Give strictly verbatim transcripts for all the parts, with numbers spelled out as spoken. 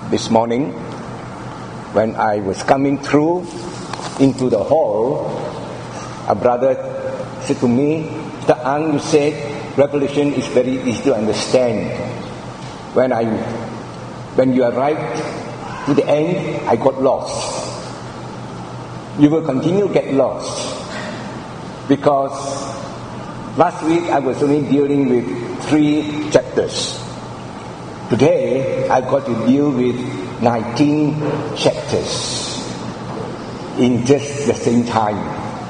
this morning, when I was coming through into the hall, a brother said to me, "Mister Ang, you said Revelation is very easy to understand. When I, when you arrived to the end, I got lost. You will continue to get lost, because last week I was only dealing with three chapters. Today I've got to deal with nineteen chapters in just the same time.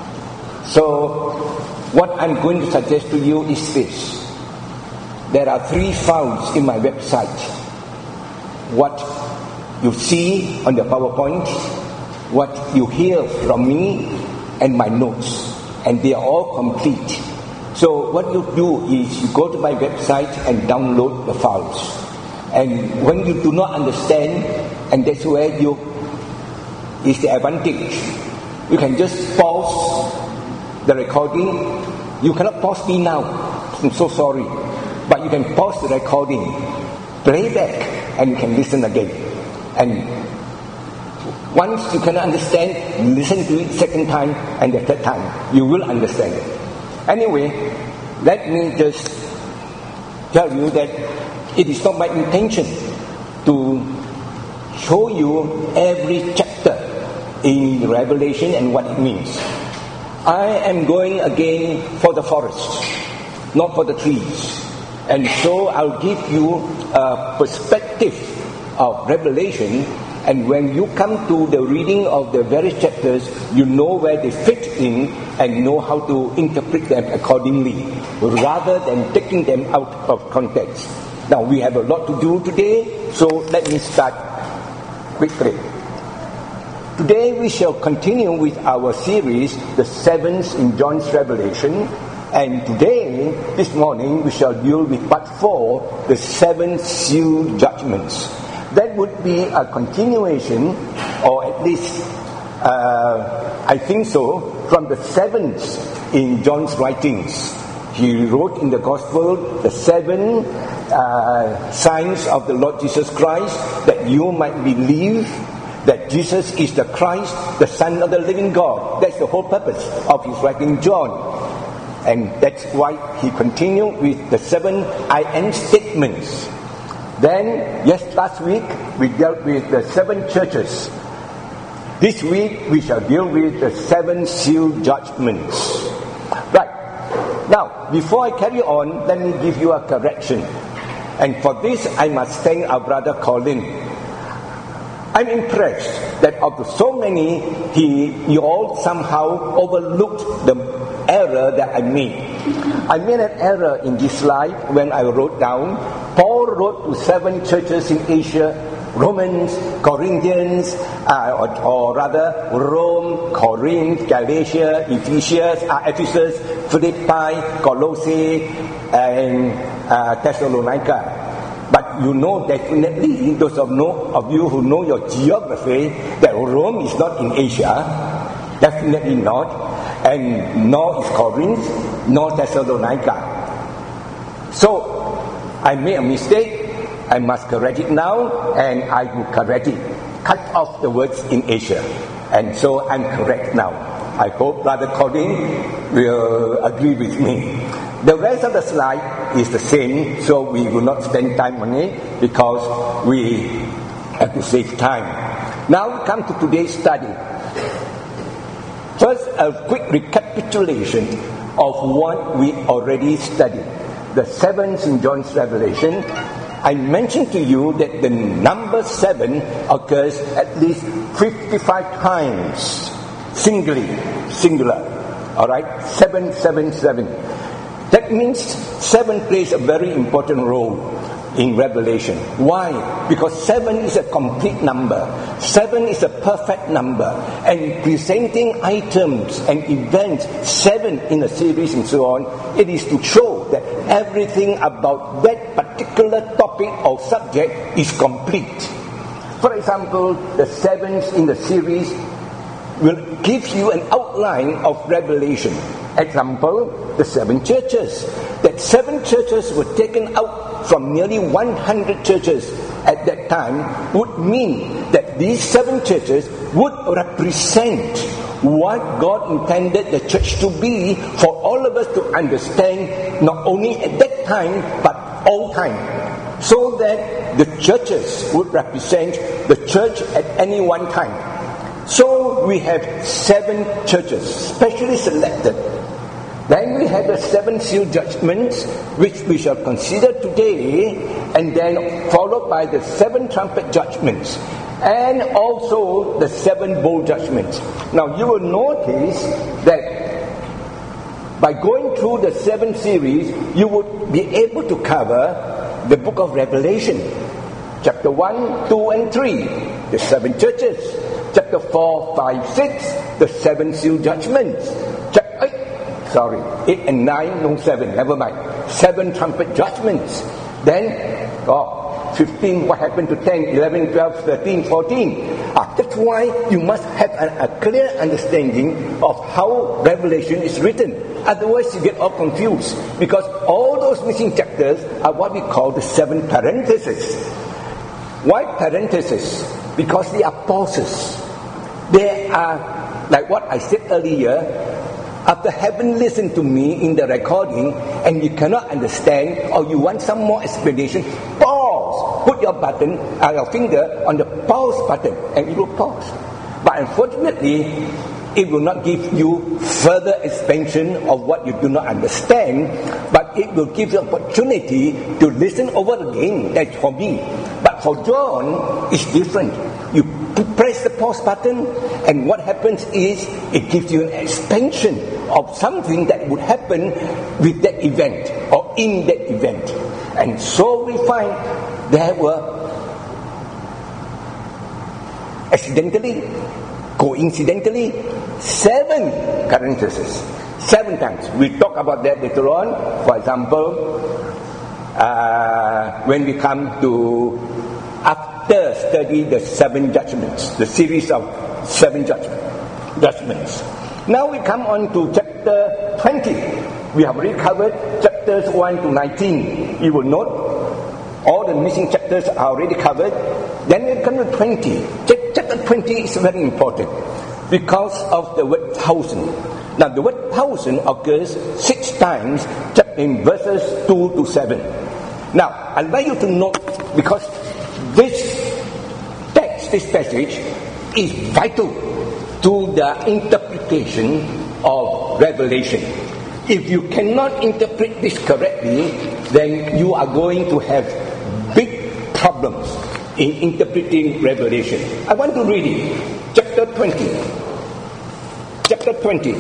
So what I'm going to suggest to you is this. There are three files in my website. What you see on the PowerPoint, what you hear from me, and my notes. And they are all complete. So what you do is you go to my website and download the files. And when you do not understand, and that's where you is the advantage, you can just pause the recording. You cannot pause me now. I'm so sorry. But you can pause the recording, play back, and you can listen again. And once you can understand, listen to it second time and the third time. You will understand it. Anyway, let me just tell you that it is not my intention to show you every chapter in Revelation and what it means. I am going again for the forest, not for the trees. And so I'll give you a perspective of Revelation, and when you come to the reading of the various chapters, you know where they fit in and know how to interpret them accordingly, rather than taking them out of context. Now, we have a lot to do today, so let me start quickly. Today we shall continue with our series, The Sevens in John's Revelation, and today, this morning, we shall deal with part four, the seven sealed judgments. That would be a continuation, or at least, uh, I think so, from the sevens in John's writings. He wrote in the Gospel the seven uh, signs of the Lord Jesus Christ, that you might believe that Jesus is the Christ, the Son of the living God. That's the whole purpose of his writing John. And that's why he continued with the seven I am statements. Then, yes, last week we dealt with the seven churches. This week we shall deal with the seven sealed judgments. Right. Now, before I carry on, let me give you a correction. And for this, I must thank our brother Colin. I'm impressed that of the so many, he, you all somehow overlooked the error that I made. I made an error in this slide when I wrote down, Paul wrote to seven churches in Asia, Romans, Corinthians, uh, or, or rather Rome, Corinth, Galatia, Ephesians, uh, Ephesus, Philippi, Colossae, and uh, Thessalonica. But you know definitely, those of, know, of you who know your geography, that Rome is not in Asia, definitely not, and nor is Corinth, nor Thessalonica. So, I made a mistake. I must correct it now, and I will correct it. Cut off the words in Asia. And so I'm correct now. I hope Brother Colin will agree with me. The rest of the slide is the same, so we will not spend time on it because we have to save time. Now we come to today's study. First, a quick recapitulation of what we already studied. The sevens in John's Revelation. I mentioned to you that the number seven occurs at least fifty-five times, singly, singular. Alright? Seven, seven, seven. That means seven plays a very important role in Revelation. Why? Because seven is a complete number. Seven is a perfect number. And presenting items and events, seven in a series and so on, it is to show that everything about that particular topic or subject is complete. For example, the sevens in the series will give you an outline of Revelation. Example, the seven churches. That seven churches were taken out from nearly one hundred churches at that time would mean that these seven churches would represent what God intended the church to be, for all of us to understand, not only at that time but all time, so that the churches would represent the church at any one time. So we have seven churches specially selected. Then we have the seven seal judgments, which we shall consider today, and then followed by the seven trumpet judgments, and also the seven bowl judgments. Now you will notice that by going through the seven series, you would be able to cover the book of Revelation, chapter one, two, and three, the seven churches, chapter four, five, six, the seven seal judgments, chapter eight, sorry, eight and nine, no seven, never mind, seven trumpet judgments. Then, oh, fifteen, what happened to ten, eleven, twelve, thirteen, fourteen? Ah, that's why you must have an, a clear understanding of how Revelation is written. Otherwise you get all confused, because all those missing chapters are what we call the seven parentheses. Why parentheses? Because they are pauses. They are, like what I said earlier, after having listened to me in the recording and you cannot understand, or you want some more explanation, pause. Put your button, uh, your finger on the pause button, and it will pause. But unfortunately, it will not give you further expansion of what you do not understand, but it will give you opportunity to listen over again. That's for me. But for John, it's different. You press the pause button, and what happens is it gives you an expansion of something that would happen with that event or in that event. And so we find there were accidentally, coincidentally, seven parentheses. Seven times. We'll talk about that later on. For example, uh, when we come to after study the seven judgments, the series of seven judgment, judgments. Now we come on to chapter twenty. We have already covered chapters one to nineteen. You will note all the missing chapters are already covered. Then we come to twenty. Chapter twenty is very important because of the word thousand. Now the word thousand occurs six times in verses two to seven. Now I'd like you to note, because this text, this passage is vital to the interpretation of Revelation. If you cannot interpret this correctly, then you are going to have big problems in interpreting Revelation. I want to read it. Chapter twenty. Chapter twenty.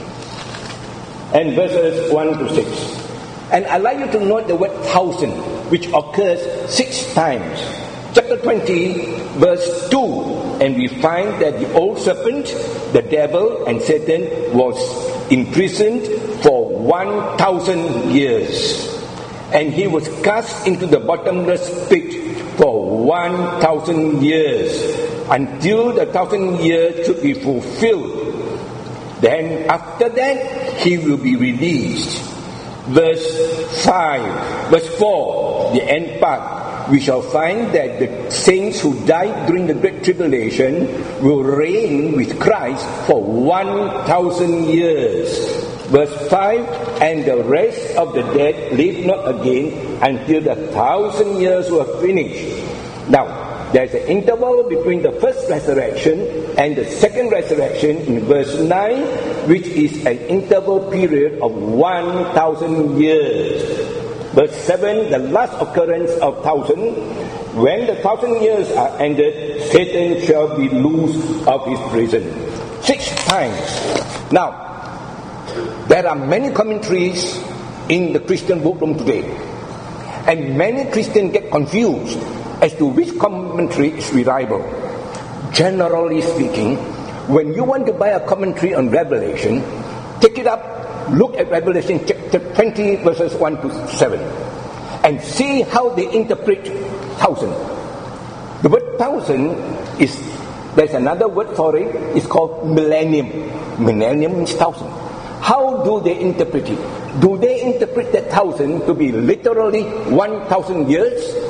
And verses one to six. And I'd like you to note the word thousand, which occurs six times. Chapter twenty, verse two. And we find that the old serpent, the devil and Satan, was imprisoned for one thousand years. And he was cast into the bottomless pit for one thousand years, until the thousand years should be fulfilled. Then after that, he will be released. Verse five, verse four, the end part. We shall find that the saints who died during the Great Tribulation will reign with Christ for one thousand years. Verse five, and the rest of the dead live not again until the thousand years were finished. Now, there's an interval between the first resurrection and the second resurrection in verse nine, which is an interval period of one thousand years. Verse seven, the last occurrence of thousand, when the thousand years are ended, Satan shall be loosed of his prison. Six times. Now, there are many commentaries in the Christian bookroom today, and many Christians get confused as to which commentary is reliable. Generally speaking, when you want to buy a commentary on Revelation, take it up, look at Revelation chapter twenty, verses one to seven, and see how they interpret thousand. The word thousand is, there's another word for it, it's called millennium. Millennium means thousand. How do they interpret it? Do they interpret that thousand to be literally one thousand years?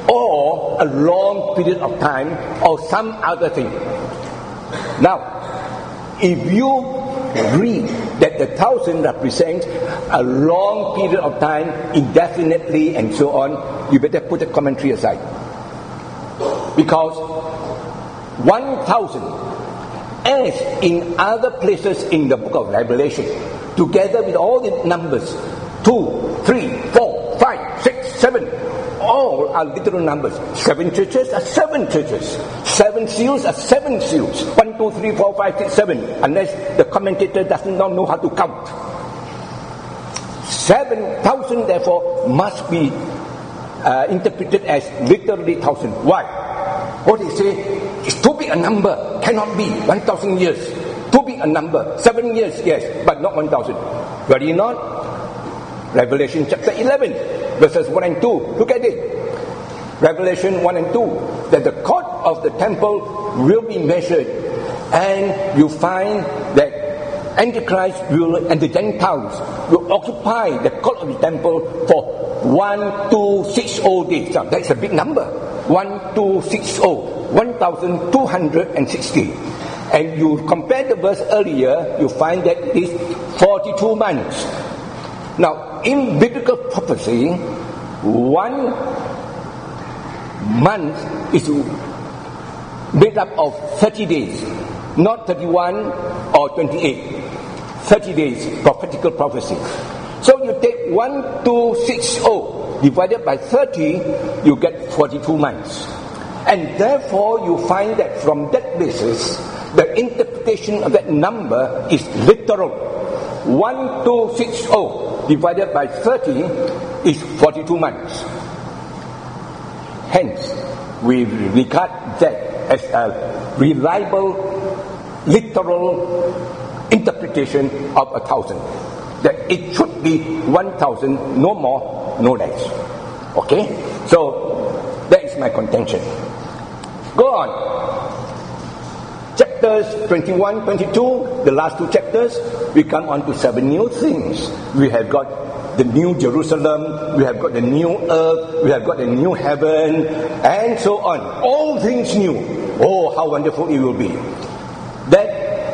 or a long period of time, or some other thing. Now, if you read that the thousand represents a long period of time, indefinitely and so on, you better put the commentary aside. Because one thousand, as in other places in the book of Revelation, together with all the numbers, two, three, four, five, six, seven, all are literal numbers. Seven churches are seven churches. Seven seals are seven seals. One, two, three, four, five, six, seven. Unless the commentator does not know how to count. Seven thousand, therefore, must be uh, interpreted as literally thousand. Why? What they say is too big a number. Cannot be one thousand years. Too big a number. Seven years, yes, but not one thousand. Ready or not? Revelation chapter eleven, verses one and two. Look at it. Revelation one and two. That the court of the temple will be measured, and you find that Antichrist will, and the Gentiles will occupy the court of the temple for one two six zero days. Now, that's a big number. one two six zero. one thousand two hundred sixty. And you compare the verse earlier, you find that it is forty-two months. Now, in biblical prophecy, one month is made up of thirty days, not thirty-one or twenty-eight. thirty days, prophetical prophecy. So you take one two six zero divided by thirty, you get forty-two months. And therefore, you find that from that basis, the interpretation of that number is literal. one two six zero divided by thirty is forty-two months. Hence, we regard that as a reliable, literal interpretation of a thousand. That it should be one thousand, no more, no less. Okay? So, that is my contention. Go on. Chapters twenty-one, twenty-two, the last two chapters, we come on to seven new things. We have got the new Jerusalem, we have got the new earth, we have got the new heaven, and so on. All things new. Oh, how wonderful it will be. That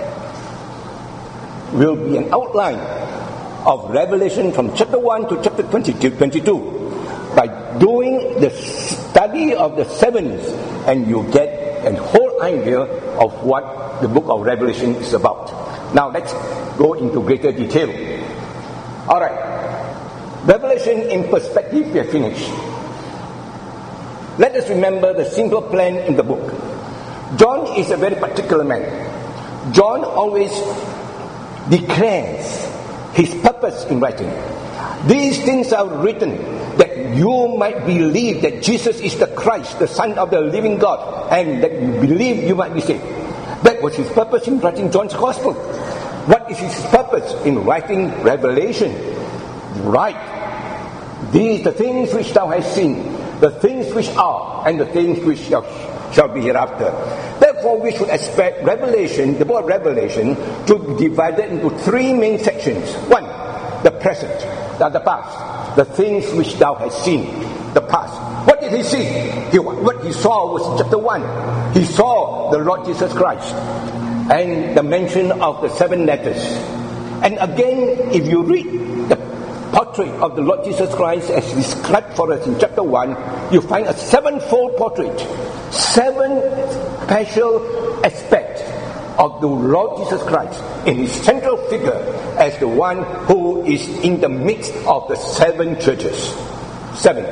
will be an outline of Revelation from chapter one to chapter twenty-two, twenty-two. By doing the study of the sevens, and you get a whole idea of what the book of Revelation is about. Now let's go into greater detail. Alright. Revelation in perspective, we are finished. Let us remember the simple plan in the book. John is a very particular man. John always declares his purpose in writing. These things are written that you might believe that Jesus is the Christ, the Son of the living God, and that you believe you might be saved. That was his purpose in writing John's Gospel. What is his purpose in writing Revelation? Right. These the things which thou hast seen, the things which are, and the things which shall, shall be hereafter. Therefore, we should expect Revelation, the book of Revelation, to be divided into three main sections. One, the present, the past, the things which thou hast seen, the past. What did he see? He, what he saw was chapter one. He saw the Lord Jesus Christ and the mention of the seven letters. And again, if you read the portrait of the Lord Jesus Christ as described for us in chapter one, you find a sevenfold portrait. Seven special aspects of the Lord Jesus Christ in his central figure as the one who is in the midst of the seven churches. Seven.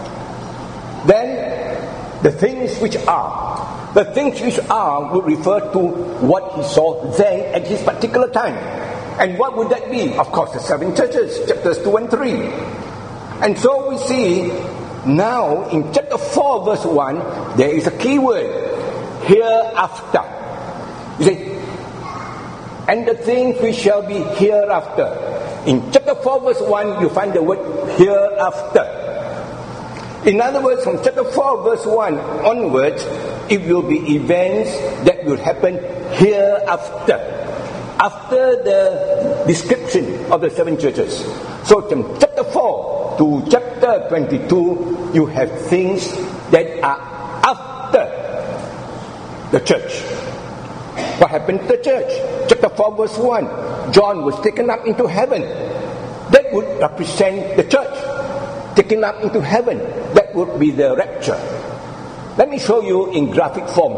Then, the things which are. The things which are would refer to what he saw then at his particular time. And what would that be? Of course, the seven churches, chapters two and three. And so we see now in chapter four, verse one, there is a key word, hereafter. You see, and the things which shall be hereafter. In chapter four, verse one, you find the word hereafter. In other words, from chapter four, verse one onwards, it will be events that will happen hereafter. After the description of the seven churches. So from chapter four to chapter twenty-two, you have things that are after the church. What happened to the church? Chapter four verse one, John was taken up into heaven. That would represent the church. Taken up into heaven, that would be the rapture. Let me show you in graphic form.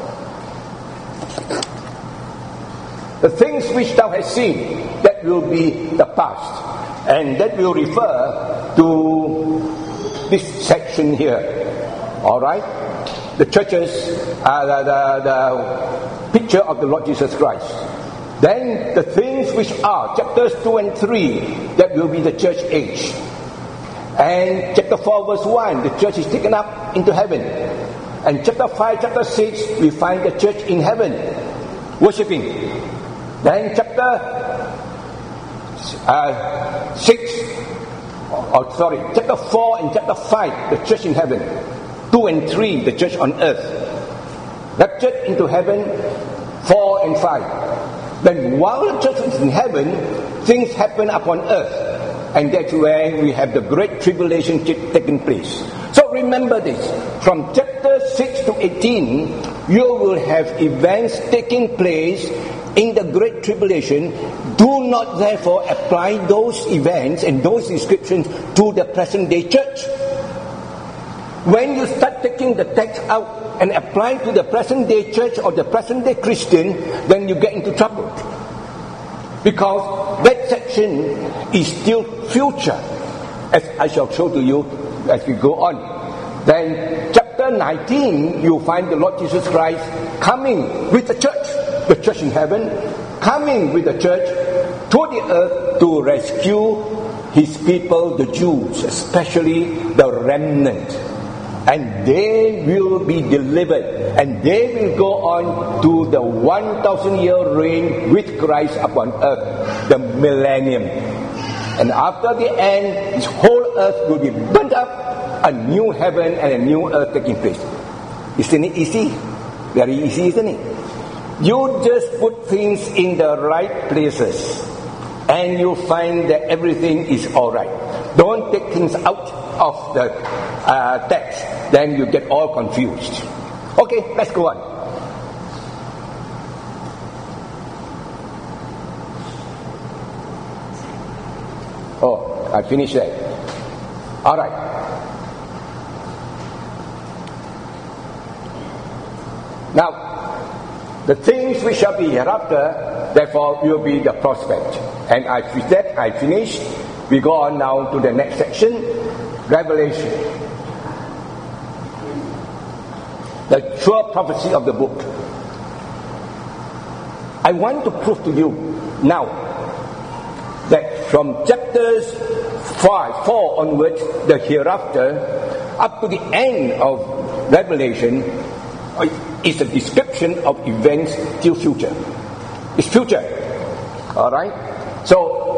The things which thou hast seen, that will be the past. And that will refer to this section here. Alright? The churches, uh, the, the, the picture of the Lord Jesus Christ. Then the things which are, chapters two and three, that will be the church age. And chapter four verse one, the church is taken up into heaven. And chapter five, chapter six, we find the church in heaven, worshipping. Then chapter uh, six, or sorry, chapter four and chapter five, the church in heaven. Two and three, the church on earth. Raptured into heaven, four and five. Then while the church is in heaven, things happen upon earth. And that's where we have the great tribulation taking place. So remember this. From chapter six to eighteen, you will have events taking place in the great tribulation. Do not therefore apply those events and those descriptions to the present day church. When you start taking the text out and applying to the present day church or the present day Christian, then you get into trouble. Because that section is still future, as I shall show to you as we go on. Then chapter nineteen, you'll find the Lord Jesus Christ coming with the church, the church in heaven, coming with the church to the earth to rescue his people, the Jews, especially the remnant. And they will be delivered, and they will go on to the one thousand year reign with Christ upon earth, the millennium. And after the end, this whole earth will be burnt up, a new heaven and a new earth taking place. Isn't it easy? Very easy, isn't it? You just put things in the right places, and you find that everything is alright. Don't take things out of the uh, text, then you get all confused. Okay, let's go on. Oh, I finished that. Alright. Now, the things which shall be hereafter, therefore, will be the prospect. And I, with that, I finished. We go on now to the next section, Revelation. The sure prophecy of the book. I want to prove to you now that from chapters five, four onwards, the hereafter, up to the end of Revelation, is a description of events till future. It's future. Alright? So,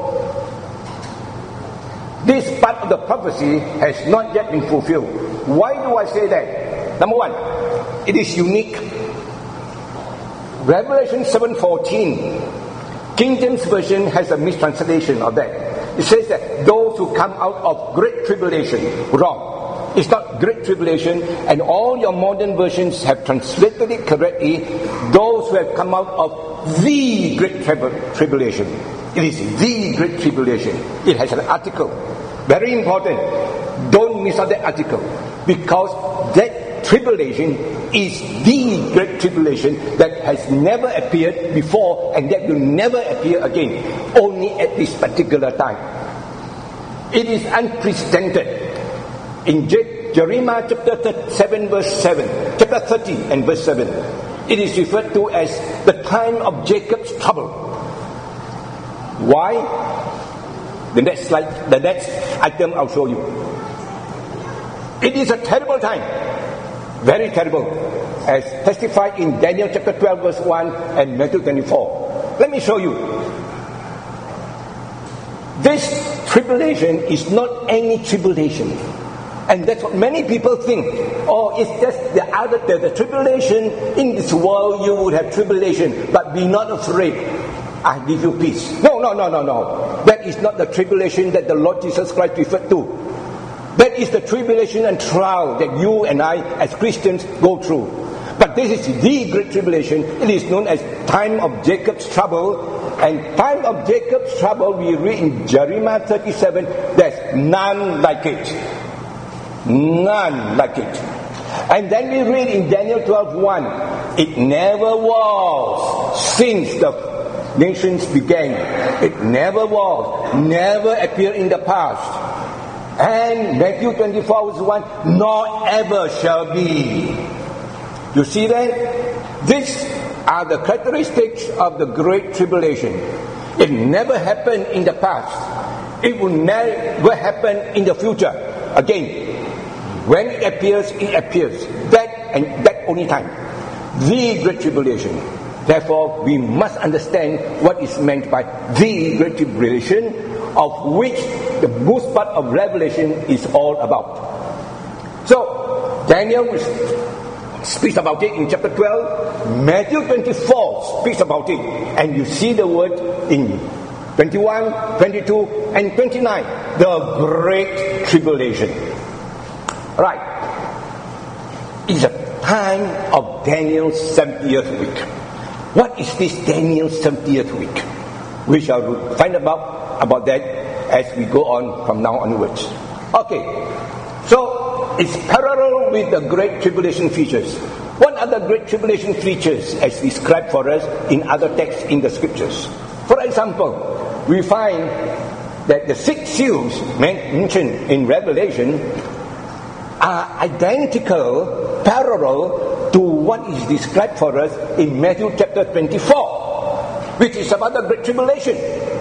this part of the prophecy has not yet been fulfilled. Why do I say that? Number one, it is unique. Revelation seven fourteen, King James Version has a mistranslation of that. It says that those who come out of great tribulation. Wrong. It's not great tribulation, and all your modern versions have translated it correctly. Those who have come out of the great trib- tribulation. It is the great tribulation. It has an article. Very important. Don't miss out that article. Because that tribulation is the great tribulation that has never appeared before and that will never appear again. Only at this particular time. It is unprecedented. In Je- Jeremiah chapter seven verse seven, chapter thirty and verse seven, it is referred to as the time of Jacob's trouble. Why? The next slide, the next item I'll show you. It is a terrible time. Very terrible. As testified in Daniel chapter twelve verse one and Matthew twenty-four. Let me show you. This tribulation is not any tribulation. And that's what many people think. Oh, it's just the other, the, the tribulation. In this world you would have tribulation, but be not afraid. I give you peace. No, no, no, no, no. That is not the tribulation that the Lord Jesus Christ referred to. That is the tribulation and trial that you and I as Christians go through. But this is the great tribulation. It is known as time of Jacob's trouble. And time of Jacob's trouble, we read in Jeremiah thirty-seven, there's none like it. None like it. And then we read in Daniel twelve one, it never was since the nations began. It never was, never appeared in the past. And Matthew twenty-four verse one, nor ever shall be. You see that? These are the characteristics of the Great Tribulation. It never happened in the past. It will never happen in the future. Again, when it appears, it appears. That and that only time. The Great Tribulation. Therefore, we must understand what is meant by the Great Tribulation, of which the most part of Revelation is all about. So, Daniel speaks about it in chapter twelve. Matthew twenty-four speaks about it. And you see the word in twenty-one, twenty-two, and twenty-nine. The Great Tribulation. Right. It's a time of Daniel's seventieth week. What is this Daniel's seventieth week? We shall find about, about that as we go on from now onwards. Okay. So, it's parallel with the Great Tribulation features. What are the Great Tribulation features as described for us in other texts in the Scriptures? For example, we find that the six seals mentioned in Revelation are identical, parallel to what is described for us in Matthew chapter twenty-four, which is about the Great Tribulation.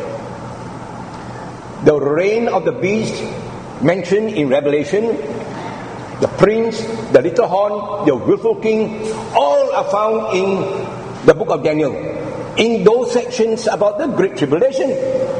The reign of the beast mentioned in Revelation, the prince, the little horn, the willful king, all are found in the book of Daniel, in those sections about the Great Tribulation.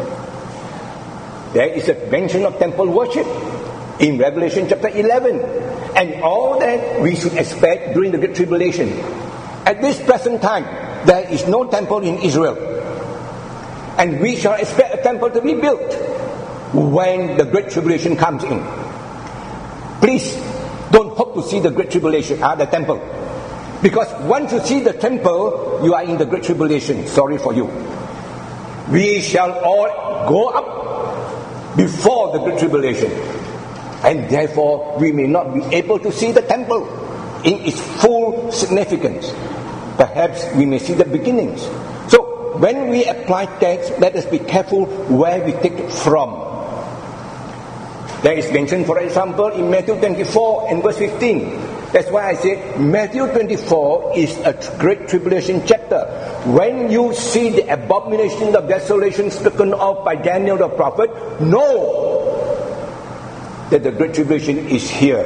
There is a mention of temple worship in Revelation chapter eleven, and all that we should expect during the Great Tribulation. At this present time, there is no temple in Israel, and we shall expect a temple to be built when the Great Tribulation comes in. Please don't hope to see the Great Tribulation, ah, the temple, because once you see the temple, you are in the Great Tribulation. Sorry for you. We shall all go up before the Great Tribulation, and therefore we may not be able to see the temple in its full significance. Perhaps we may see the beginnings. So when we apply text, let us be careful where we take it from. There is mention, for example, in Matthew twenty-four and verse fifteen. That's why I say Matthew twenty-four is a great tribulation chapter. When you see the abomination of desolation spoken of by Daniel the prophet, know that the great tribulation is here.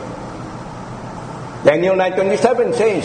Daniel nine twenty-seven says,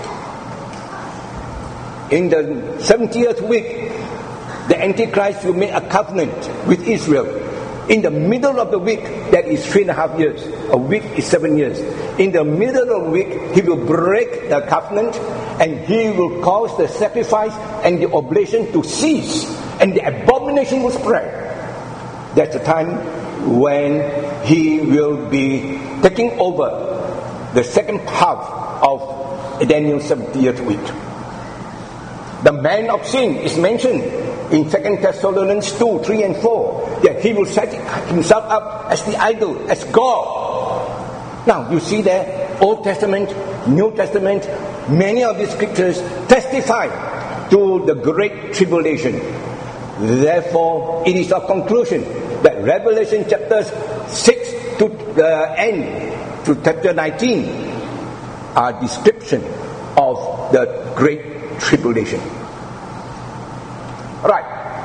in the seventieth week, the Antichrist will make a covenant with Israel. In the middle of the week, that is three and a half years. A week is seven years. In the middle of the week, he will break the covenant, and he will cause the sacrifice and the oblation to cease, and the abomination will spread. That's the time when he will be taking over the second half of Daniel's seventieth week. The man of sin is mentioned in Second Thessalonians two, three and four, that he will set himself up as the idol, as God. Now, you see there, Old Testament, New Testament, many of these scriptures testify to the Great Tribulation. Therefore, it is a conclusion that Revelation chapters six to the end, to chapter nineteen, are description of the Great Tribulation. Right.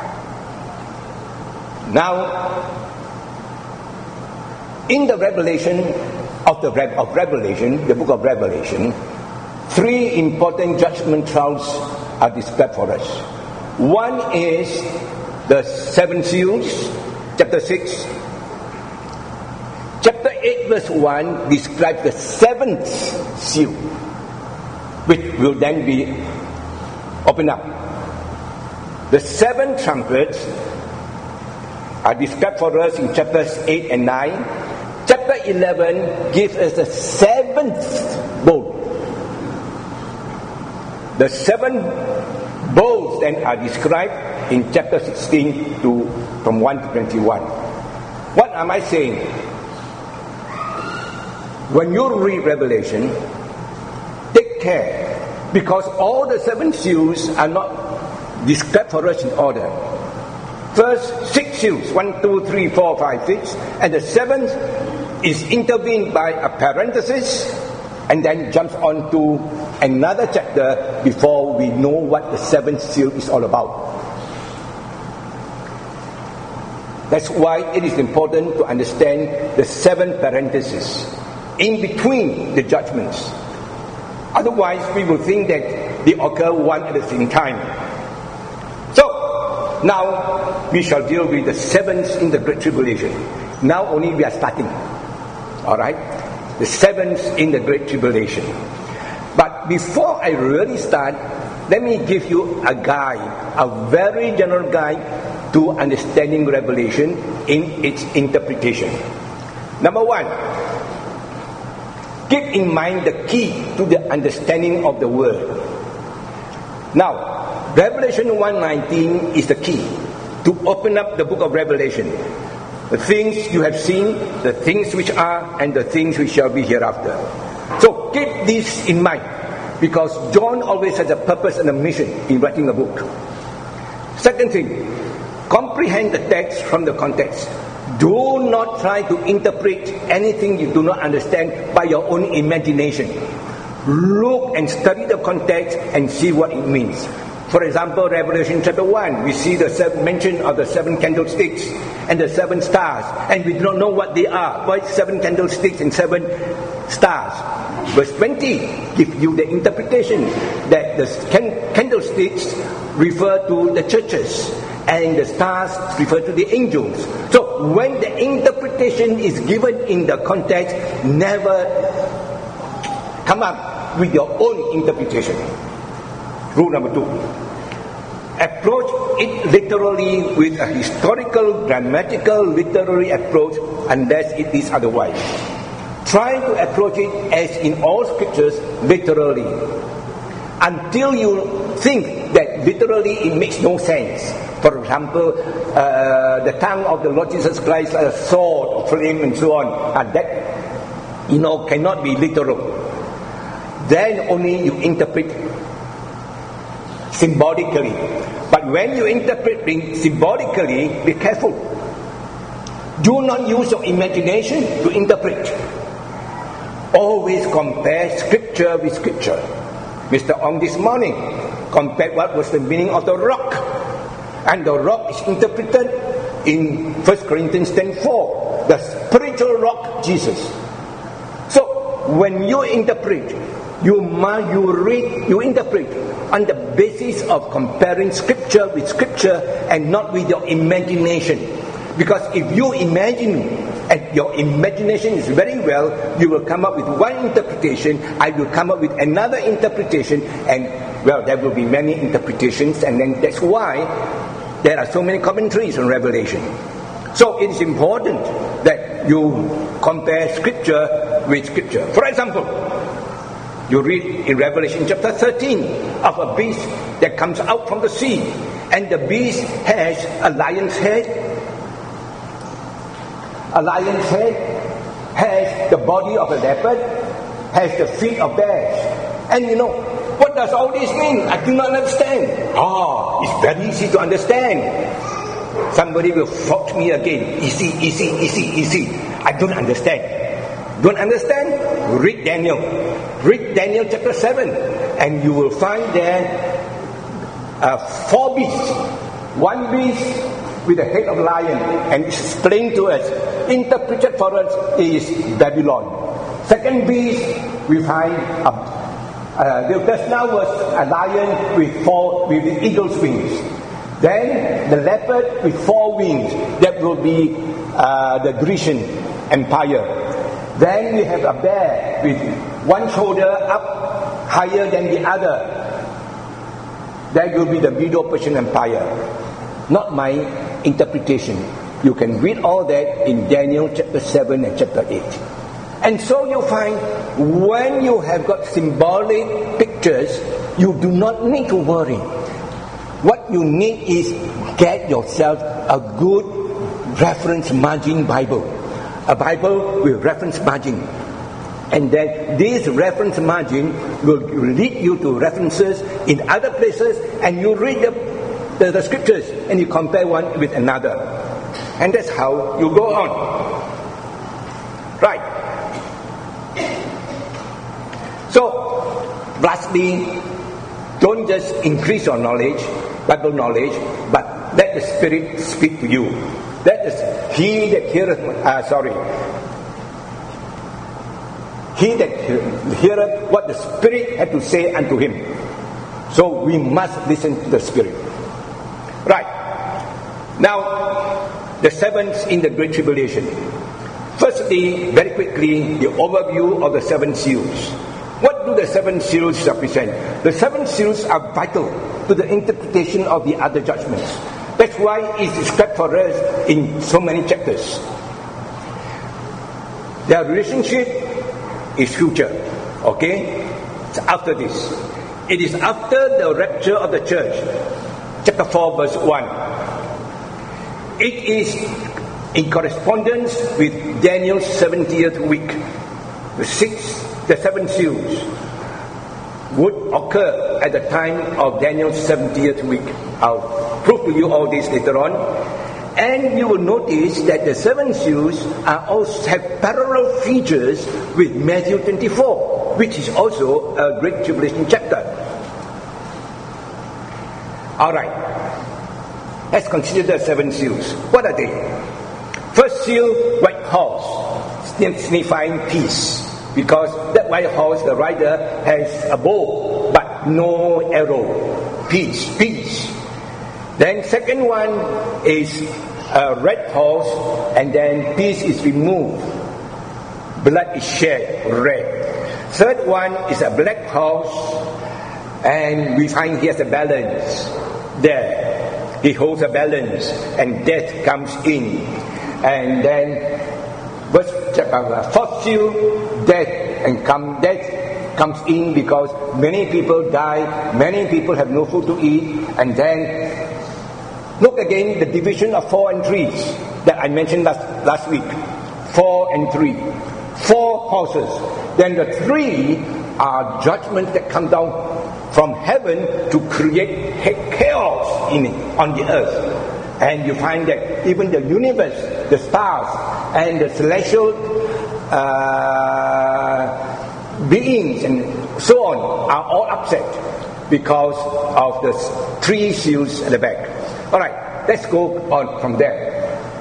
Now, in the Revelation of the of Revelation, the book of Revelation, three important judgment trials are described for us. One is the seven seals, chapter six. Chapter eight, verse one describes the seventh seal, which will then be opened up. The seven trumpets are described for us in chapters eight and nine. Chapter eleven gives us the seventh bowl. The seven bowls then are described in chapter sixteen to from one to twenty-one. What am I saying? When you read Revelation, take care, because all the seven seals are not described for us in order. First, six seals, one, two, three, four, five, six, and the seventh is intervened by a parenthesis, and then jumps on to another chapter before we know what the seventh seal is all about. That's why it is important to understand the seven parentheses in between the judgments. Otherwise, we will think that they occur one at the same time. So, now we shall deal with the seventh in the Great Tribulation. Now only we are starting. Alright? The seventh in the Great Tribulation. But before I really start, let me give you a guide, a very general guide to understanding Revelation in its interpretation. Number one, keep in mind the key to the understanding of the word. Now, Revelation one nineteen is the key to open up the book of Revelation. The things you have seen, the things which are, and the things which shall be hereafter. So keep this in mind, because John always has a purpose and a mission in writing a book. Second thing, comprehend the text from the context. Do not try to interpret anything you do not understand by your own imagination. Look and study the context and see what it means. For example, Revelation chapter one, we see the seven, mention of the seven candlesticks and the seven stars, and we don't know what they are. Why seven candlesticks and seven stars? Verse twenty gives you the interpretation that the can- candlesticks refer to the churches and the stars refer to the angels. So when the interpretation is given in the context, never come up with your own interpretation. Rule number two, approach it literally with a historical, grammatical, literary approach unless it is otherwise. Try to approach it as in all scriptures, literally, until you think that literally it makes no sense. For example, uh, the tongue of the Lord Jesus Christ, a sword, a flame, and so on, and that, you know, cannot be literal. Then only you interpret symbolically. But when you interpret symbolically, be careful. Do not use your imagination to interpret. Always compare scripture with scripture. Mister Ong this morning compared what was the meaning of the rock. And the rock is interpreted in First Corinthians ten four. The spiritual rock, Jesus. So, when you interpret, you must, you read, you interpret on the basis of comparing scripture with scripture and not with your imagination. Because if you imagine, and your imagination is very well, you will come up with one interpretation, I will come up with another interpretation, and well, there will be many interpretations, and then that's why there are so many commentaries on Revelation. So it is important that you compare scripture with scripture. For example, you read in Revelation chapter thirteen of a beast that comes out from the sea, and the beast has a lion's head. A lion's head has the body of a leopard, has the feet of bears. And you know, what does all this mean? I do not understand. Ah, it's very easy to understand. Somebody will fault me again. Easy, easy, easy, easy. I don't understand. Don't understand? Read Daniel. Read Daniel chapter seven, and you will find there uh, four beasts. One beast with the head of lion, and it's explained to us, interpreted for us, is Babylon. Second beast, we find a, uh, the first now was a lion with four with the eagle's wings. Then the leopard with four wings, that will be uh, the Grecian Empire. Then we have a bear with one shoulder up higher than the other. That will be the Medo-Persian Empire. Not my interpretation. You can read all that in Daniel chapter seven and chapter eight. And so you find when you have got symbolic pictures, you do not need to worry. What you need is get yourself a good reference margin Bible. A Bible with reference margin. And then this reference margin will lead you to references in other places, and you read the, the, the scriptures and you compare one with another. And that's how you go on. Right. So, lastly, don't just increase your knowledge, Bible knowledge, but let the Spirit speak to you. That is, he that heareth, uh, sorry, he that heareth what the Spirit had to say unto him. So we must listen to the Spirit. Right. Now, the seventh in the Great Tribulation. Firstly, very quickly, the overview of the seven seals. What do the seven seals represent? The seven seals are vital to the interpretation of the other judgments. That's why it's described for us in so many chapters. Their relationship is future. Okay? It's after this. It is after the rapture of the church. Chapter four, verse one. It is in correspondence with Daniel's seventieth week. The sixth, the seven seals would occur at the time of Daniel's seventieth week. I'll prove to you all this later on. And you will notice that the seven seals are also have parallel features with Matthew twenty-four, which is also a Great Tribulation chapter. Alright, let's consider the seven seals. What are they? First seal, white horse, signifying peace. Because that white horse, the rider has a bow, but no arrow. Peace, peace. Then second one is a red horse, and then peace is removed. Blood is shed, red. Third one is a black horse, and we find he has a balance. There, he holds a balance, and death comes in. And then verse fourth seal, death and come death comes in because many people die, many people have no food to eat, and then look again the division of four and three that I mentioned last, last week. Four and three. Four horses. Then the three are judgments that come down from heaven to create chaos in on the earth. And you find that even the universe, the stars, and the celestial uh, beings and so on are all upset because of the three seals at the back. Alright, let's go on from there.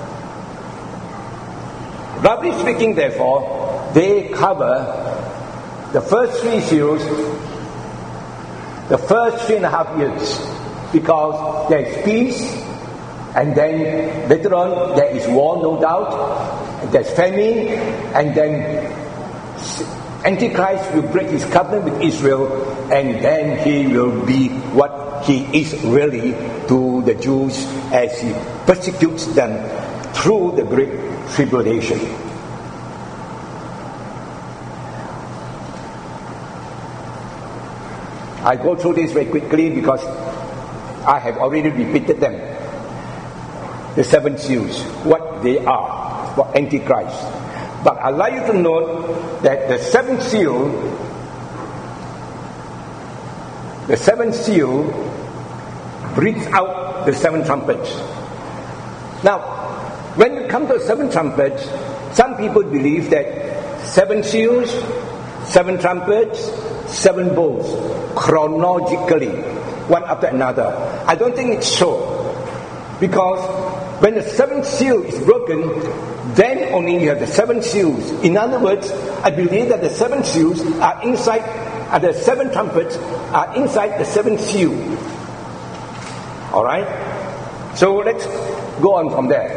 Roughly speaking, therefore, they cover the first three seals, the first three and a half years, because there is peace. And then later on there is war, no doubt. There's famine, and then Antichrist will break his covenant with Israel, and then he will be what he is really to the Jews as he persecutes them through the Great Tribulation. I go through this very quickly because I have already repeated them. The seven seals, what they are, what Antichrist. But I'd like you to note that the seventh seal, the seventh seal breathes out the seven trumpets. Now, when you come to the seven trumpets, some people believe that seven seals, seven trumpets, seven bowls, chronologically, one after another. I don't think it's so. Because when the seventh seal is broken, then only you have the seven seals. In other words, I believe that the seven seals are inside, uh, the seven trumpets are inside the seventh seal. Alright? So let's go on from there.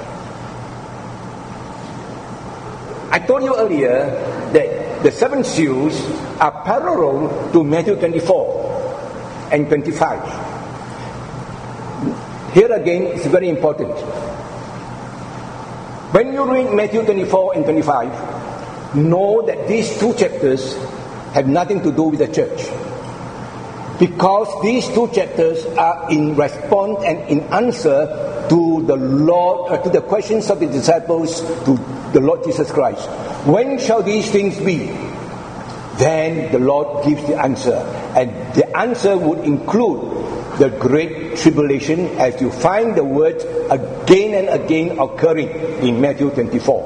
I told you earlier that the seven seals are parallel to Matthew twenty-four and twenty-five. Here again, it's very important. When you read Matthew twenty-four and twenty-five, know that these two chapters have nothing to do with the church. Because these two chapters are in response and in answer to the Lord, uh, to the questions of the disciples to the Lord Jesus Christ. When shall these things be? Then the Lord gives the answer. And the answer would include the great tribulation, as you find the words again and again occurring in Matthew twenty-four.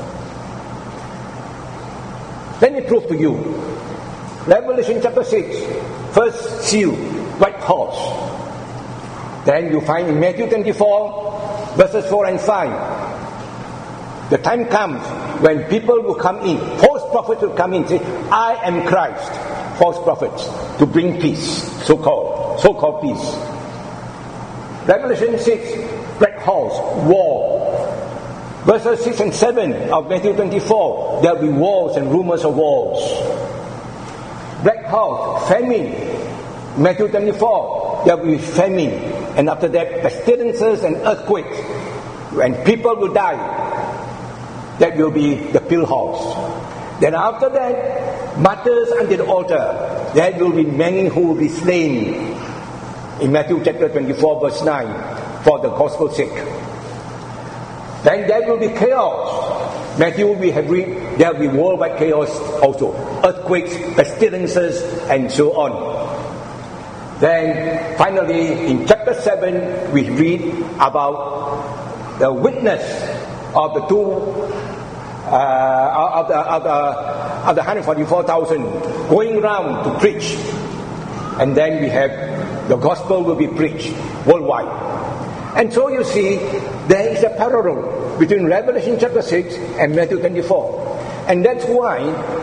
Let me prove to you. Revelation chapter six, first seal, white horse. Then you find in Matthew twenty-four, verses four and five. The time comes when people will come in, false prophets will come in and say, I am Christ. False prophets, to bring peace, so-called, so-called peace. Revelation six, black horse, war. Verses six and seven of Matthew twenty-four, there will be wars and rumors of wars. Black horse, famine. Matthew twenty-four, there will be famine. And after that, pestilences and earthquakes. When people will die, that will be the pill horse. Then after that, martyrs under the altar. There will be many who will be slain. In Matthew chapter twenty-four, verse nine, for the gospel's sake. Then there will be chaos. Matthew will have read, there will be worldwide chaos also. Earthquakes, pestilences, and so on. Then finally, in chapter seven, we read about the witness of the two, uh, of the, of the, of the one hundred forty-four thousand going around to preach. And then we have the gospel will be preached worldwide. And so you see, there is a parallel between Revelation chapter six and Matthew twenty-four. And that's why,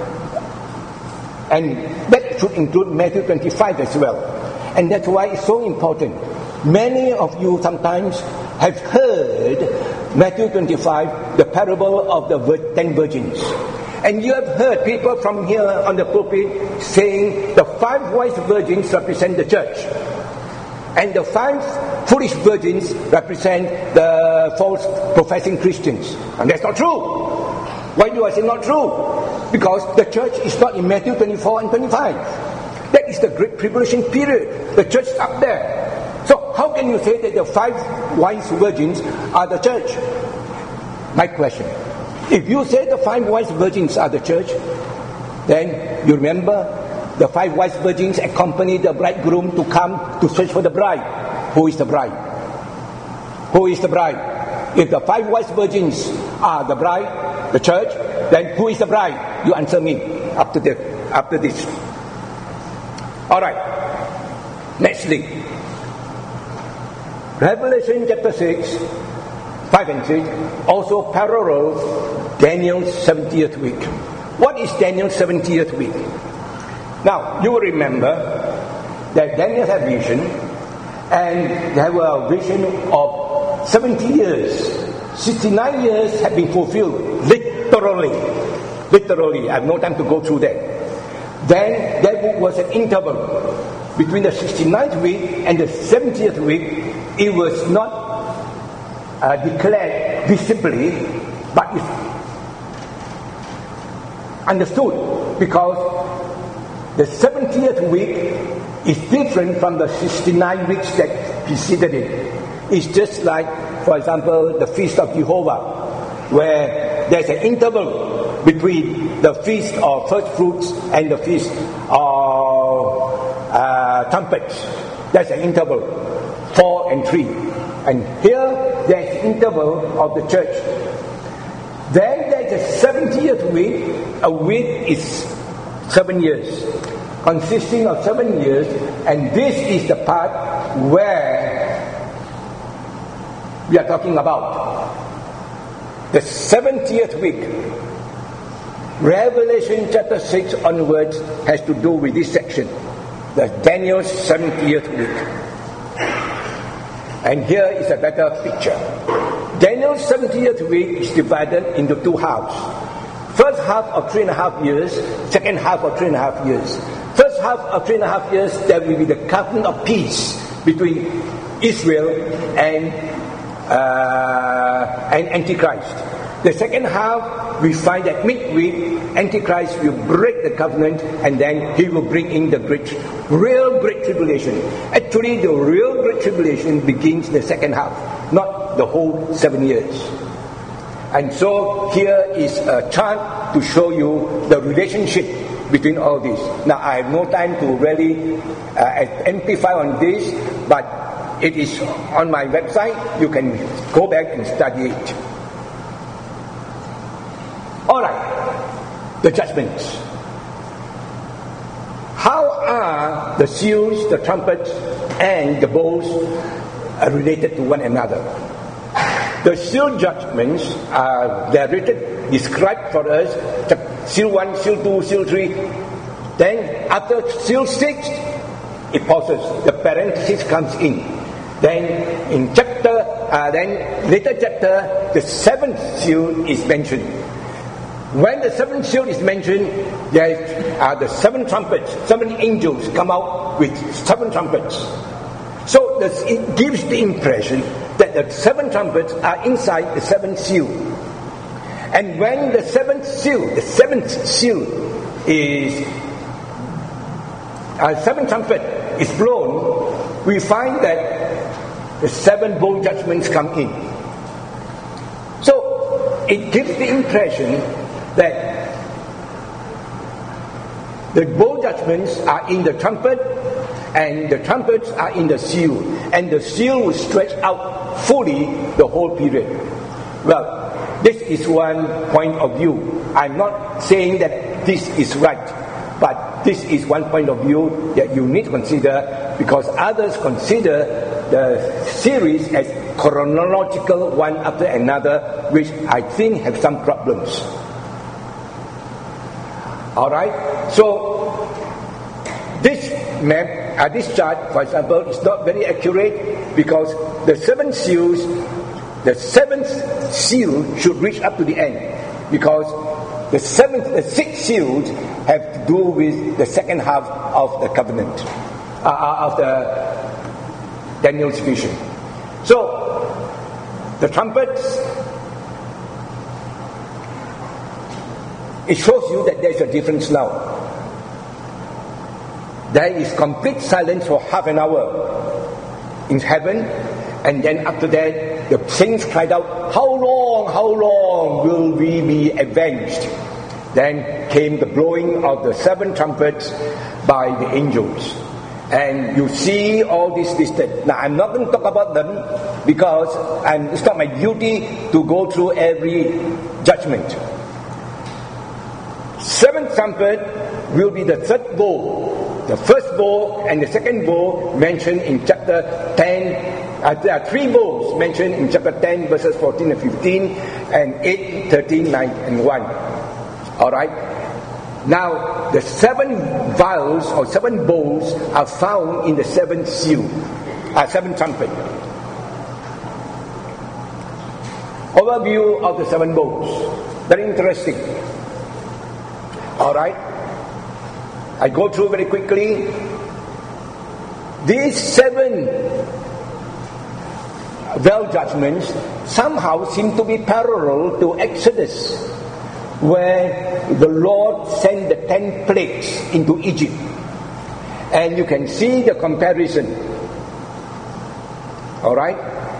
and that should include Matthew twenty-five as well. And that's why it's so important. Many of you sometimes have heard Matthew twenty-five, the parable of the ten virgins. And you have heard people from here on the pulpit saying the five wise virgins represent the church. And the five foolish virgins represent the false professing Christians. And that's not true. Why do I say not true? Because the church is not in Matthew twenty-four and twenty-five. That is the great tribulation period. The church is up there. So how can you say that the five wise virgins are the church? My question. If you say the five wise virgins are the church, then you remember the five wise virgins accompany the bridegroom to come to search for the bride. Who is the bride? Who is the bride? If the five wise virgins are the bride, the church, then who is the bride? You answer me after the after this. All right. Nextly, Revelation chapter six, five and six also parallels Daniel's seventieth week. What is Daniel's seventieth week? Now, you will remember that Daniel had vision, and there were a vision of seventy years. sixty-nine years have been fulfilled, literally. Literally, I have no time to go through that. Then there was an interval between the sixty-ninth week and the seventieth week. It was not uh, declared visibly, but it's understood, because the seventieth week is different from the sixty-nine weeks that preceded it. It's just like, for example, the Feast of Jehovah, where there's an interval between the Feast of First Fruits and the Feast of uh, Trumpets. There's an interval, four and three. And here, there's an interval of the church. Then there's a seventieth week. A week is seven years, consisting of seven years, and this is the part where we are talking about. The seventieth week, Revelation chapter six onwards, has to do with this section, the Daniel's seventieth week. And here is a better picture. Daniel's seventieth week is divided into two halves. First half of three and a half years, second half of three and a half years. First half of three and a half years, there will be the covenant of peace between Israel and uh, and Antichrist. The second half, we find that midweek, Antichrist will break the covenant, and then he will bring in the great, real great tribulation. Actually, the real great tribulation begins the second half, not the whole seven years. And so here is a chart to show you the relationship between all this. Now, I have no time to really uh, amplify on this, but it is on my website. You can go back and study it. All right, the judgments. How are the seals, the trumpets, and the bowls uh, related to one another? The seal judgments are narrated, described for us, seal one, seal two, seal three. Then after seal six, it pauses. The parenthesis comes in. Then in chapter, uh, then later chapter, the seventh seal is mentioned. When the seventh seal is mentioned, there are the seven trumpets, seven angels come out with seven trumpets. So this, it gives the impression that the seven trumpets are inside the seventh seal. And when the seventh seal, the seventh seal is, uh, seventh trumpet is blown, we find that the seven bowl judgments come in. So it gives the impression that the bowl judgments are in the trumpet, and the trumpets are in the seal, and the seal will stretch out fully the whole period. Well, this is one point of view. I'm not saying that this is right, but this is one point of view that you need to consider, because others consider the series as chronological one after another, which I think have some problems. Alright, so this map, uh, this chart, for example, is not very accurate, because the seven seals, the seventh seal should reach up to the end, because the seventh, the six seals have to do with the second half of the covenant, uh, of the Daniel's vision. So the trumpets, it shows you that there is a difference now. There is complete silence for half an hour in heaven, and then after that, the saints cried out, "How long, how long will we be avenged?" Then came the blowing of the seven trumpets by the angels. And you see all this listed. Now, I'm not going to talk about them, because I'm, it's not my duty to go through every judgment. Seventh trumpet will be the third bowl. The first bowl and the second bowl mentioned in chapter ten. Uh, there are three bowls mentioned in chapter ten, verses fourteen and fifteen, and eight, thirteen, nine, and one. Alright? Now, the seven vials or seven bowls are found in the seventh seal, uh, seventh trumpet. Overview of the seven bowls. Very interesting. Alright? I go through very quickly. These seven well judgments somehow seem to be parallel to Exodus, where the Lord sent the ten plagues into Egypt. And you can see the comparison. Alright?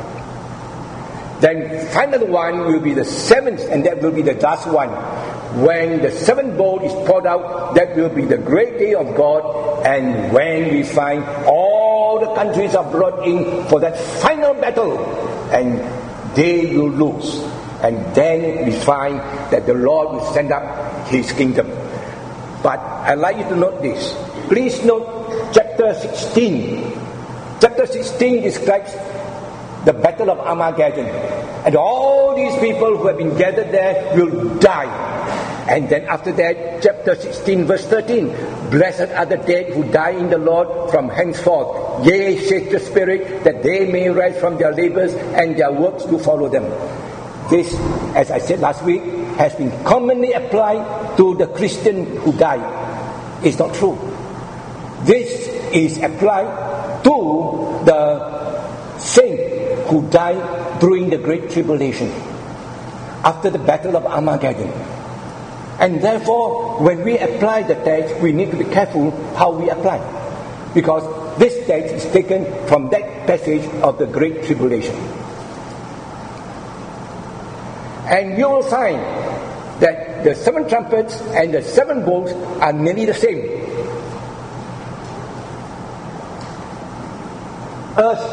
Then final one will be the seventh, and that will be the last one. When the seventh bowl is poured out, that will be the great day of God, and when we find all the countries are brought in for that final battle, and they will lose. And then we find that the Lord will send up His kingdom. But I'd like you to note this. Please note chapter sixteen. Chapter sixteen describes the battle of Armageddon. And all these people who have been gathered there will die. And then after that, chapter sixteen, verse thirteen, "Blessed are the dead who die in the Lord from henceforth. Yea, saith the Spirit, that they may rise from their labors, and their works do follow them." This, as I said last week, has been commonly applied to the Christian who died. It's not true. This is applied to the saint who died during the Great Tribulation. after the Battle of Armageddon. And therefore, when we apply the text, we need to be careful how we apply. Because this text is taken from that passage of the Great Tribulation. And you will find that the seven trumpets and the seven bowls are nearly the same. Earth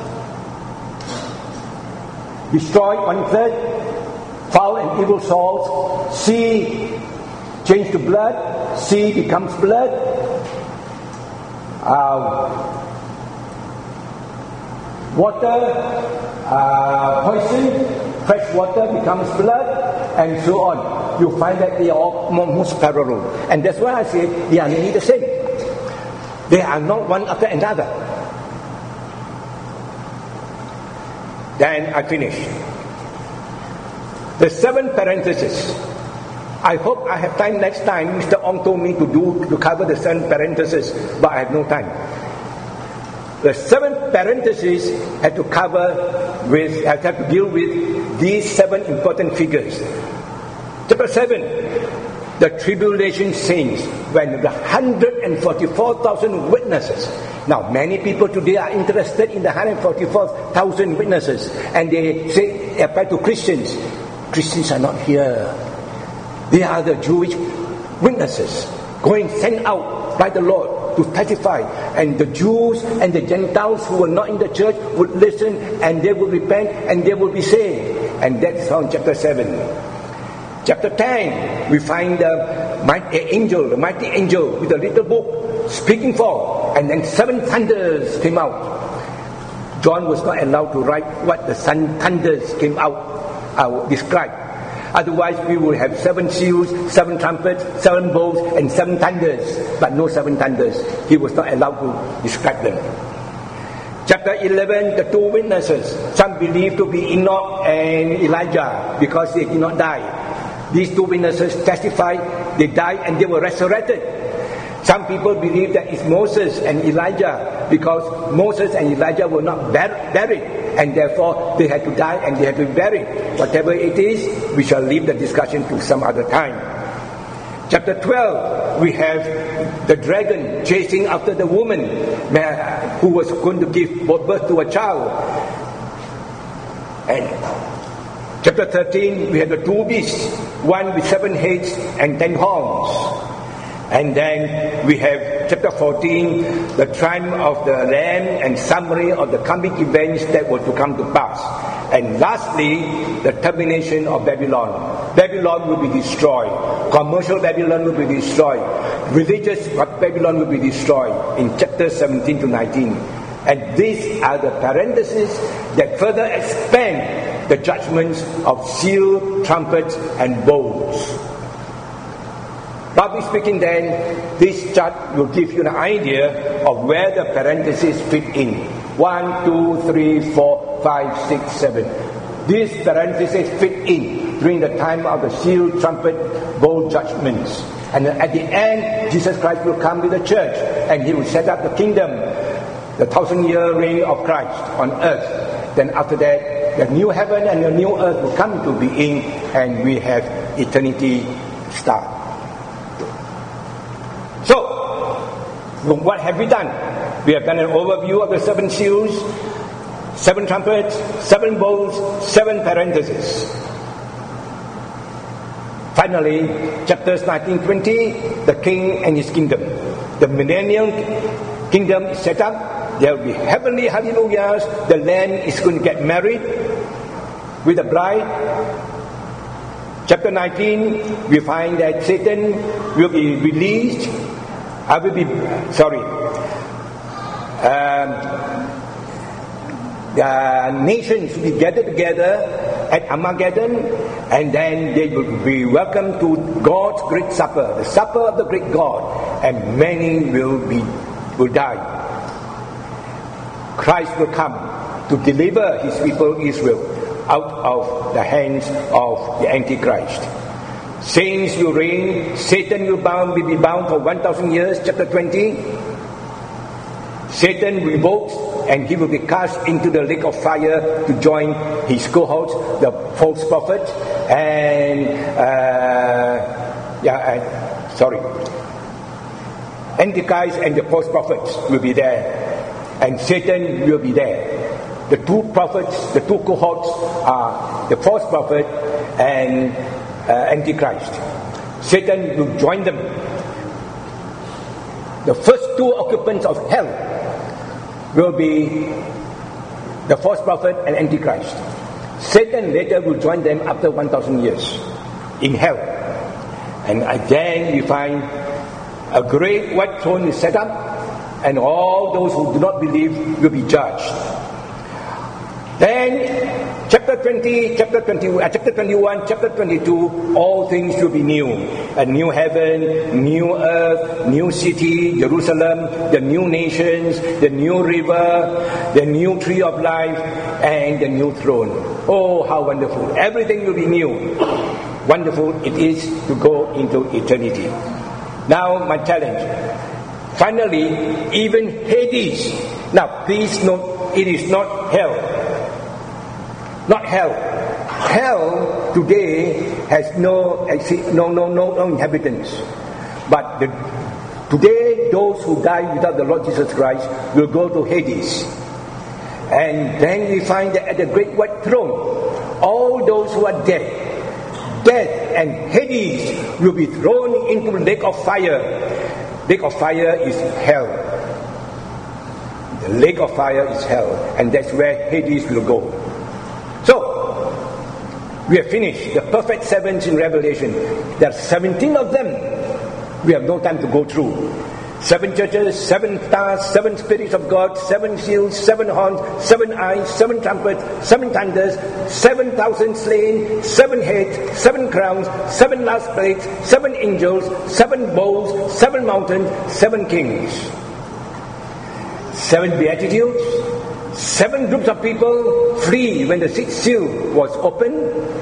destroyed one third, foul and evil souls, sea changed to blood, sea becomes blood, uh, water uh, poison, fresh water becomes blood, and so on. You find that they are almost parallel. And that's why I say they are nearly the same. They are not one after another. Then I finish. The seven parentheses. I hope I have time next time. Mister Ong told me to do to cover the seven parentheses, but I have no time. The seven parentheses have to cover with, have to deal with these seven important figures. Chapter seven, the tribulation saints, when the one hundred forty-four thousand witnesses. Now, many people today are interested in the one hundred forty-four thousand witnesses, and they say, apply to Christians. Christians are not here. They are the Jewish witnesses, going sent out by the Lord to testify. And the Jews and the Gentiles who were not in the church would listen, and they would repent, and they would be saved. And that's found chapter seven. Chapter ten, we find the mighty angel, the mighty angel with a little book speaking forth, and then seven thunders came out. John was not allowed to write what the sun thunders came out, uh, described. Otherwise, we would have seven seals, seven trumpets, seven bowls, and seven thunders, but no seven thunders. He was not allowed to describe them. Chapter eleven, the two witnesses. Some believe to be Enoch and Elijah because they did not die. These two witnesses testified, they died and they were resurrected. Some people believe that it's Moses and Elijah because Moses and Elijah were not bur- buried, and therefore they had to die and they had to be buried. Whatever it is, we shall leave the discussion to some other time. Chapter twelve, we have the dragon chasing after the woman who was going to give birth to a child. And chapter thirteen, we have the two beasts, one with seven heads and ten horns. And then we have chapter fourteen, the triumph of the Lamb and summary of the coming events that were to come to pass. And lastly, the termination of Babylon. Babylon will be destroyed. Commercial Babylon will be destroyed. Religious Babylon will be destroyed in chapters seventeen to nineteen. And these are the parentheses that further expand the judgments of seal, trumpets, and bowls. Roughly speaking then, this chart will give you an idea of where the parentheses fit in. One, two, three, four, five, six, seven. These parentheses fit in during the time of the seal, trumpet, bowl judgments. And at the end, Jesus Christ will come with the church, and He will set up the kingdom, the thousand-year reign of Christ on earth. Then after that, the new heaven and the new earth will come into being, and we have eternity start. So, what have we done? We have done an overview of the seven seals, seven trumpets, seven bowls, seven parentheses. Finally, chapters nineteen to twenty, the king and his kingdom. The millennial kingdom is set up. There will be heavenly hallelujahs. The Lamb is going to get married with the bride. Chapter nineteen, we find that Satan will be released. I will be, sorry, um, the nations will be gathered together at Armageddon, and then they will be welcomed to God's great supper, the supper of the great God, and many will be, will die. Christ will come to deliver His people Israel out of the hands of the Antichrist. Saints will reign, Satan will, bound, will be bound for one thousand years, chapter twenty. Satan revolts, and he will be cast into the lake of fire to join his cohorts, the false prophets. and uh, yeah, and, sorry, Antichrist and the false prophets will be there, and Satan will be there. The two prophets, the two cohorts are the false prophet and uh, Antichrist. Satan will join them. The first two occupants of hell will be the false prophet and Antichrist. Satan later will join them after one thousand years in hell. And again we find a great white throne is set up, and all those who do not believe will be judged. Then chapter twenty, chapter twenty, uh, chapter twenty-one, chapter twenty-two, all things will be new. A new heaven, new earth, new city, Jerusalem, the new nations, the new river, the new tree of life, and the new throne. Oh, how wonderful. Everything will be new. Wonderful it is to go into eternity. Now my challenge. Finally, even Hades. Now please note, it is not hell. Not hell. Hell today has no no no no, no inhabitants. But the, today those who die without the Lord Jesus Christ will go to Hades. And then we find that at the great white throne, all those who are dead, death and Hades will be thrown into the lake of fire. Lake of fire is hell. The lake of fire is hell, and that's where Hades will go. So, we have finished the perfect sevens in Revelation. There are seventeen of them. We have no time to go through. Seven churches, seven stars, seven spirits of God, seven seals, seven horns, seven eyes, seven trumpets, seven thunders, seven thousand slain, seven heads, seven crowns, seven last plagues, seven angels, seven bowls, seven mountains, seven kings. Seven beatitudes. Seven groups of people flee when the sixth seal was opened,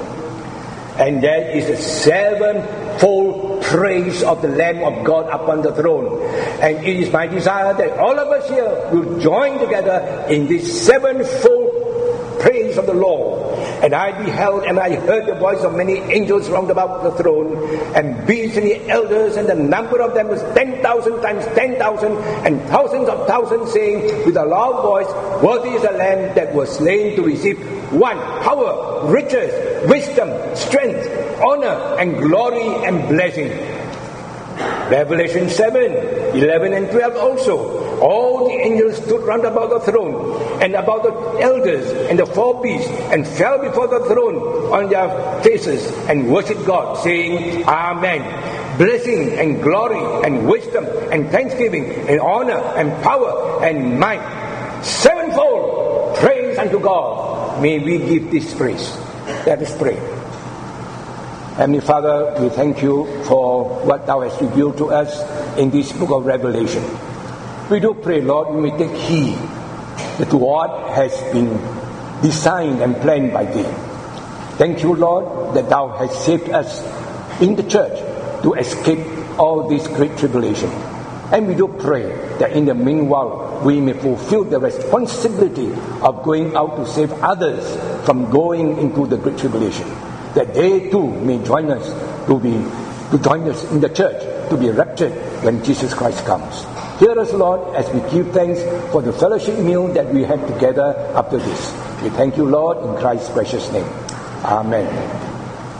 and there is a sevenfold praise of the Lamb of God upon the throne. And it is my desire that all of us here will join together in this sevenfold praise of the Lord. And I beheld and I heard the voice of many angels round about the throne, and beasts and the elders, and the number of them was ten thousand times ten thousand, and thousands of thousands, saying with a loud voice, worthy is the Lamb that was slain to receive one, power, riches, wisdom, strength, honor, and glory, and blessing. Revelation seven, eleven and twelve also. All the angels stood round about the throne, and about the elders, and the four beasts, and fell before the throne on their faces, and worshipped God, saying, Amen. Blessing, and glory, and wisdom, and thanksgiving, and honor, and power, and might. Sevenfold praise unto God. May we give this praise. Let us pray. Heavenly Father, we thank you for what Thou hast revealed to us in this book of Revelation. We do pray, Lord, we may take heed that what has been designed and planned by Thee. Thank you, Lord, that Thou hast saved us in the church to escape all this great tribulation. And we do pray that in the meanwhile we may fulfill the responsibility of going out to save others from going into the great tribulation, that they too may join us to be to join us in the church to be raptured when Jesus Christ comes. Hear us, Lord, as we give thanks for the fellowship meal that we have together after this. We thank you, Lord, in Christ's precious name. Amen.